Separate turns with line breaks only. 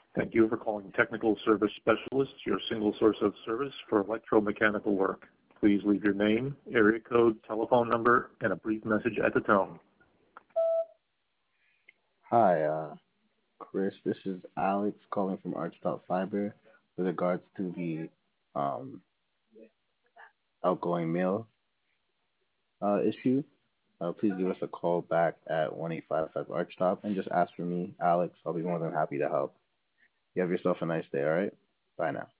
Thank you for calling Technical Service Specialists, your single source of service for electromechanical work. Please leave your name, area code, telephone number, and a brief message at the tone.
Hi, Chris. This is Alex calling from Archstop Fiber with regards to the um, outgoing mail issue. Please give us a call back at 1855 Archtop and just ask for me, Alex. I'll be more than happy to help. You have yourself a nice day, all right? Bye now.